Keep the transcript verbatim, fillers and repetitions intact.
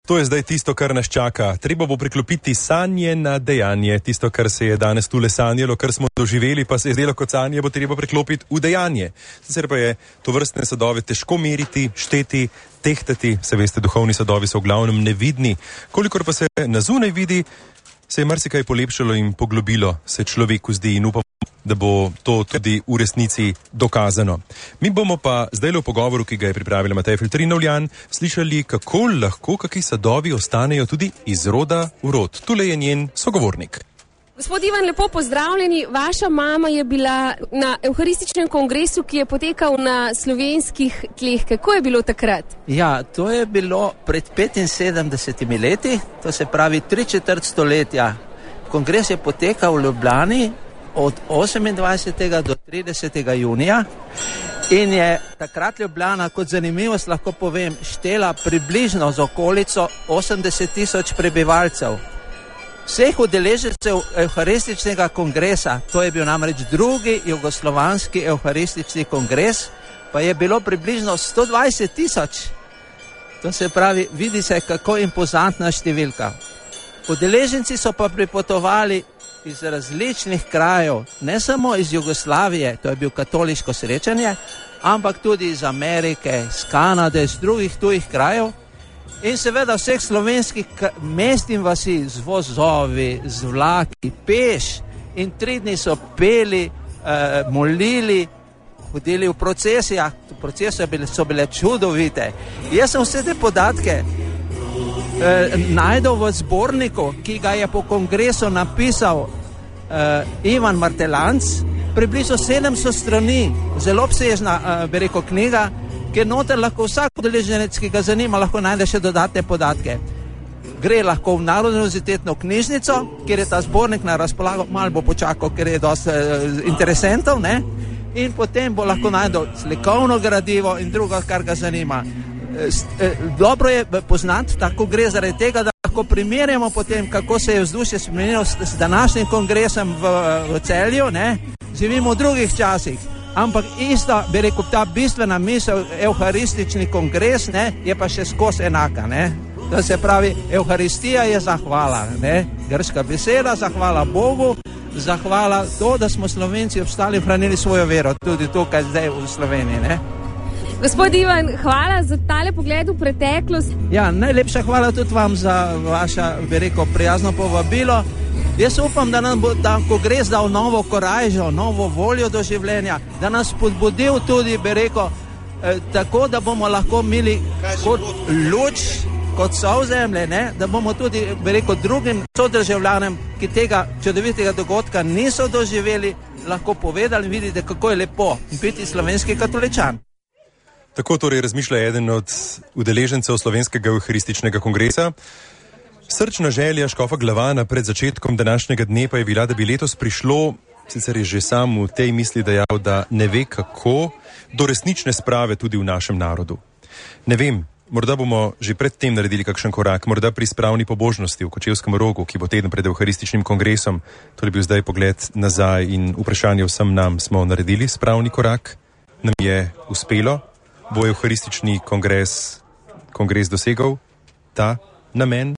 To je zdaj tisto, kar nas čaka. Treba bo priklopiti sanje na dejanje. Tisto, kar se je danes tule sanjalo, kar smo doživeli, pa se je zdelo kot sanje, bo treba priklopiti v dejanje. Sicer pa je to vrstne sadove težko meriti, šteti, tehtati. Se veste, duhovni sadovi so v glavnem nevidni. Kolikor pa se na zunaj vidi, se je marsikaj polepšalo in poglobilo, se človeku zdi, in upamo, da bo to tudi v resnici dokazano. Mi bomo pa zdaj v pogovoru, ki ga je pripravila Mateja Filtrinovljan, slišali, kako lahko kaki sadovi ostanejo tudi iz roda v rod. Tule je njen sogovornik. Gospod Ivan, lepo pozdravljeni. Vaša mama je bila na evharističnem kongresu, ki je potekal na slovenskih tleh. Kako je bilo takrat? Ja, to je bilo pred petinsedemdesetimi leti, to se pravi tri četrt stoletja. Kongres je potekal v Ljubljani od osemindvajsetega do tridesetega junija in je takrat Ljubljana, kot zanimivost lahko povem, štela približno z okolico osemdeset tisoč prebivalcev. Vseh udeležencev evharističnega kongresa, to je bil namreč drugi jugoslovanski evharistični kongres, pa je bilo približno sto dvajset tisoč. To se pravi, vidi se, kako impozantna številka. Udeleženci so pa pripotovali iz različnih krajev, ne samo iz Jugoslavije, to je bil katoliško srečanje, ampak tudi iz Amerike, iz Kanade, iz drugih tujih krajev in seveda vseh slovenskih mest in vasi z vozovi, z vlaki, peš, in tri dni so peli, eh, molili, hodili v procesijah, procesije so bile čudovite. Jaz sem vse te podatke Eh, najdel v zborniku, ki ga je po kongresu napisal eh, Ivan Martelanc, približno sedemsto strani, zelo obsežna, eh, bi rekel, knjiga, kjer noter lahko vsak udeleženec, ki ga zanima, lahko najde še dodatne podatke. Gre lahko v Narodno univerzitetno knjižnico, kjer je ta zbornik na razpolago, malo bo počakal, ker je dosti eh, interesentov, ne? In potem bo lahko najdel slikovno gradivo in drugo, kar ga zanima. Dobro je poznati, tako gre zaradi tega, da lahko primerjamo potem, kako se je vzdušje spremenilo s, s današnjim kongresom v, v Celju, ne? Živimo v drugih časih, ampak isto, bi rekel, ta bistvena misel, evharistični kongres, ne, je pa še skozi enaka, ne? To se pravi, evharistija je zahvala, ne? Grška beseda, zahvala Bogu, zahvala to, da smo Slovenci obstali in hranili svojo vero, tudi tukaj zdaj v Sloveniji, ne? Gospod Ivan, hvala za tale pogled v preteklost. Ja, najlepša hvala tudi vam za vaša, bi rekel, prijazno povabilo. Jaz upam, da nam bo ta kongres dal novo korajžo, novo voljo do življenja, da nas spodbudil tudi, bi rekel, eh, tako, da bomo lahko imeli kot luč, kot sozemlje, ne, da bomo tudi, bi rekel, drugim sodržavljanem, ki tega čudovitega dogodka niso doživeli, lahko povedali in vidite, kako je lepo biti slovenski katoličan. Tako torej razmišlja eden od udeležencev slovenskega evharističnega kongresa. Srčna želja škofa Glavana pred začetkom današnjega dne pa je bila, da bi letos prišlo, sicer je že sam v tej misli dejal, da ne ve kako, do resnične sprave tudi v našem narodu. Ne vem, morda bomo že predtem naredili kakšen korak, morda pri spravni pobožnosti v Kočevskem Rogu, ki bo teden pred evharističnim kongresom. To je bil zdaj pogled nazaj in vprašanje vsem nam, smo naredili spravni korak, nam je uspelo. Bo evharistični kongres, kongres dosegal ta namen?